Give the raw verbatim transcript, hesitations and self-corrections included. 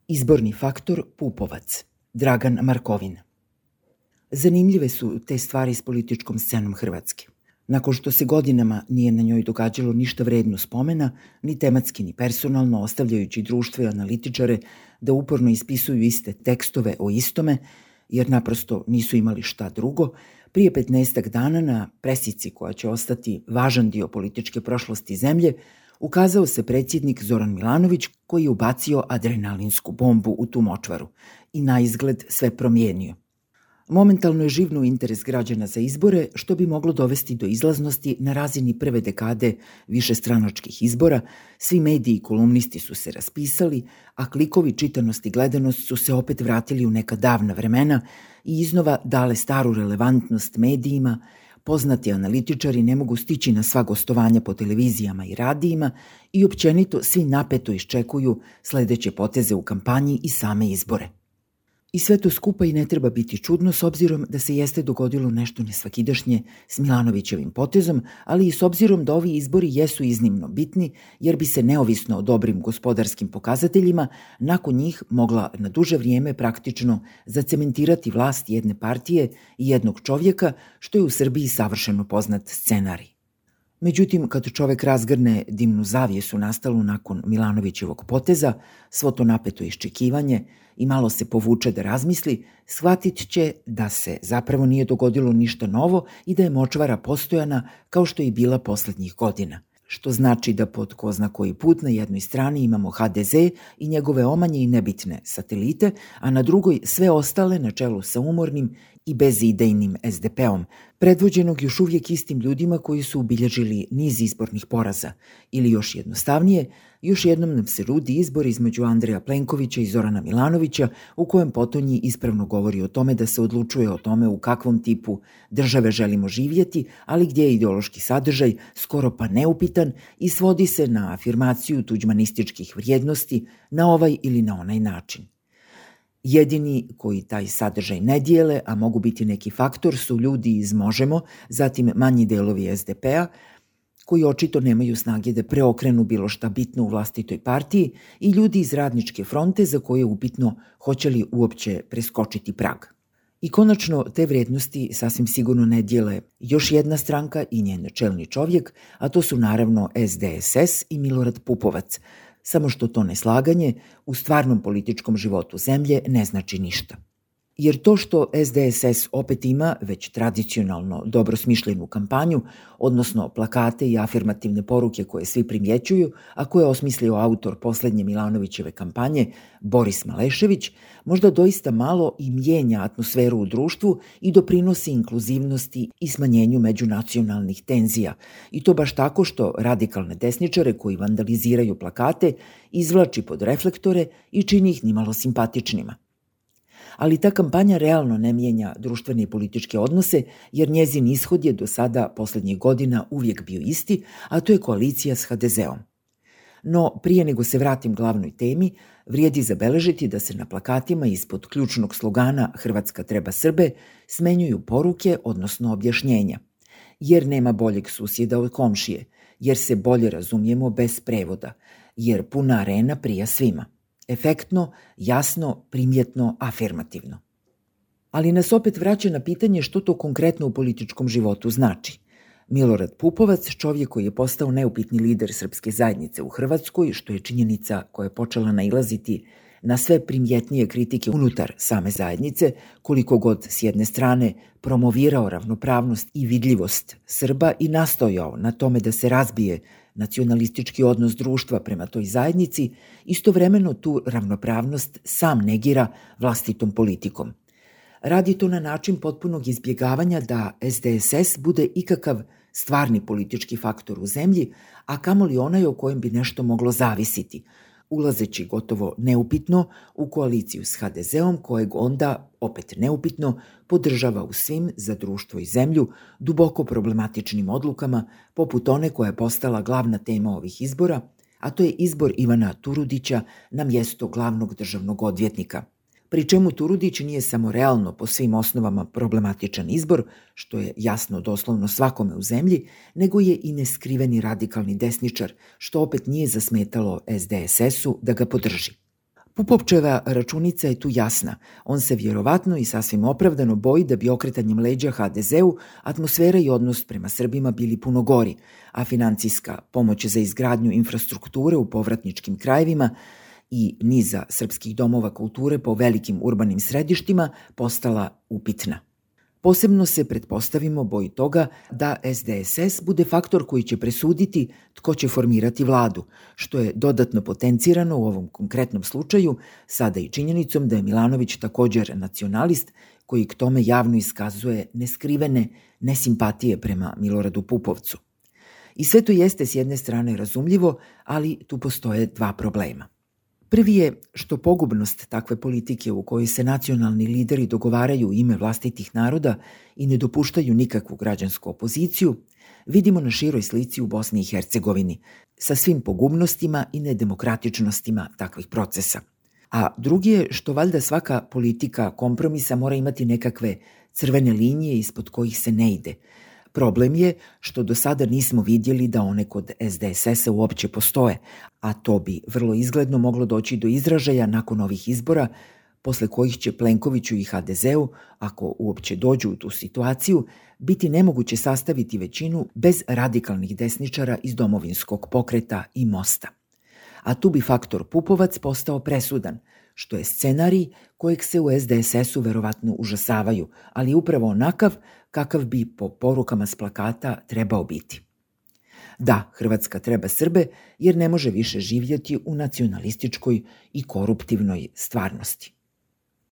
Izborni faktor Pupovac, Dragan Markovina. Zanimljive su te stvari s političkom scenom Hrvatske. Nakon što se godinama nije na njoj događalo ništa vredno spomena, ni tematski ni personalno, ostavljajući društvo i analitičare da uporno ispisuju iste tekstove o istome, jer naprosto nisu imali šta drugo, prije petnaestak dana na presici koja će ostati važan dio političke prošlosti zemlje, ukazao se predsjednik Zoran Milanović koji je ubacio adrenalinsku bombu u tu močvaru i na izgled sve promijenio. Momentalno je živnuo interes građana za izbore, što bi moglo dovesti do izlaznosti na razini prve dekade višestranačkih izbora. Svi mediji i kolumnisti su se raspisali, a klikovi, čitanost i gledanost su se opet vratili u neka davna vremena i iznova dale staru relevantnost medijima. Poznati analitičari ne mogu stići na sva gostovanja po televizijama i radijima i općenito svi napeto iščekuju sledeće poteze u kampanji i same izbore. I sve to skupa i ne treba biti čudno s obzirom da se jeste dogodilo nešto nesvakidašnje s Milanovićevim potezom, ali i s obzirom da ovi izbori jesu iznimno bitni, jer bi se neovisno o dobrim gospodarskim pokazateljima nakon njih mogla na duže vrijeme praktično zacementirati vlast jedne partije i jednog čovjeka, što je u Srbiji savršeno poznat scenarij. Međutim, kad čovek razgrne dimnu zavjesu nastalu nakon Milanovićevog poteza, svo to napeto iščekivanje i malo se povuče da razmisli, shvatit će da se zapravo nije dogodilo ništa novo i da je močvara postojana kao što je i bila poslednjih godina. Što znači da pod ko zna koji put na jednoj strani imamo ha de ze i njegove omanje i nebitne satelite, a na drugoj sve ostale na čelu sa umornim i bezidejnim es de pe-om, predvođenog još uvijek istim ljudima koji su ubilježili niz izbornih poraza. Ili još jednostavnije, još jednom nam se rudi izbor između Andreja Plenkovića i Zorana Milanovića, u kojem potonji ispravno govori o tome da se odlučuje o tome u kakvom tipu države želimo živjeti, ali gdje je ideološki sadržaj skoro pa neupitan i svodi se na afirmaciju tuđmanističkih vrijednosti na ovaj ili na onaj način. Jedini koji taj sadržaj ne dijele, a mogu biti neki faktor, su ljudi iz Možemo, zatim manji delovi es de pe-a, koji očito nemaju snage da preokrenu bilo šta bitno u vlastitoj partiji, i ljudi iz Radničke fronte za koje je upitno hoće li uopće preskočiti prag. I konačno, te vrijednosti sasvim sigurno ne dijele još jedna stranka i njen čelni čovjek, a to su naravno es de es es i Milorad Pupovac, samo što to neslaganje u stvarnom političkom životu zemlje ne znači ništa. Jer to što es de es es opet ima već tradicionalno dobro smišljenu kampanju, odnosno plakate i afirmativne poruke koje svi primjećuju, a koje je osmislio autor poslednje Milanovićeve kampanje, Boris Malešević, možda doista malo i mijenja atmosferu u društvu i doprinosi inkluzivnosti i smanjenju međunacionalnih tenzija. I to baš tako što radikalne desničare koji vandaliziraju plakate izvlači pod reflektore i čini ih nimalo simpatičnima. Ali ta kampanja realno ne mijenja društvene i političke odnose, jer njezin ishod je do sada poslednjih godina uvijek bio isti, a to je koalicija s ha de ze-om. No, prije nego se vratim glavnoj temi, vrijedi zabeležiti da se na plakatima ispod ključnog slogana Hrvatska treba Srbe smenjuju poruke, odnosno objašnjenja. Jer nema boljeg susjeda od komšije, jer se bolje razumijemo bez prevoda, jer puna arena prija svima. Efektno, jasno, primjetno, afirmativno. Ali nas opet vraća na pitanje što to konkretno u političkom životu znači. Milorad Pupovac, čovjek koji je postao neupitni lider srpske zajednice u Hrvatskoj, što je činjenica koja je počela nailaziti na sve primjetnije kritike unutar same zajednice, koliko god s jedne strane promovirao ravnopravnost i vidljivost Srba i nastojao na tome da se razbije nacionalistički odnos društva prema toj zajednici, istovremeno tu ravnopravnost sam negira vlastitom politikom. Radi to na način potpunog izbjegavanja da es de es es bude ikakav stvarni politički faktor u zemlji, a kamoli onaj o kojem bi nešto moglo zavisiti, ulazeći gotovo neupitno u koaliciju s ha de ze-om, kojeg onda, opet neupitno, podržava u svim za društvo i zemlju duboko problematičnim odlukama, poput one koja je postala glavna tema ovih izbora, a to je izbor Ivana Turudića na mjesto glavnog državnog odvjetnika. Pri čemu Turudić nije samo realno po svim osnovama problematičan izbor, što je jasno doslovno svakome u zemlji, nego je i neskriveni radikalni desničar, što opet nije zasmetalo es de es es-u da ga podrži. Pupovčeva računica je tu jasna. On se vjerovatno i sasvim opravdano boji da bi okretanjem leđa ha de zeu atmosfera i odnos prema Srbima bili puno gori, a financijska pomoć za izgradnju infrastrukture u povratničkim krajevima i niza srpskih domova kulture po velikim urbanim središtima postala upitna. Posebno se, pretpostavimo, boji toga da es de es es bude faktor koji će presuditi tko će formirati vladu, što je dodatno potencirano u ovom konkretnom slučaju, sada i činjenicom da je Milanović također nacionalist koji k tome javno iskazuje neskrivene nesimpatije prema Miloradu Pupovcu. I sve to jeste s jedne strane razumljivo, ali tu postoje dva problema. Prvi je što pogubnost takve politike u kojoj se nacionalni lideri dogovaraju u ime vlastitih naroda i ne dopuštaju nikakvu građansku opoziciju, vidimo na široj slici u Bosni i Hercegovini, sa svim pogubnostima i nedemokratičnostima takvih procesa. A drugi je što valjda svaka politika kompromisa mora imati nekakve crvene linije ispod kojih se ne ide. Problem je što do sada nismo vidjeli da one kod es de es es a uopće postoje, a to bi vrlo izgledno moglo doći do izražaja nakon ovih izbora, posle kojih će Plenkoviću i ha de zeu, ako uopće dođu u tu situaciju, biti nemoguće sastaviti većinu bez radikalnih desničara iz Domovinskog pokreta i Mosta. A tu bi faktor Pupovac postao presudan, što je scenarij kojeg se u es de es es u verovatno užasavaju, ali upravo onakav kakav bi po porukama s plakata trebao biti. Da, Hrvatska treba Srbe jer ne može više živjeti u nacionalističkoj i koruptivnoj stvarnosti.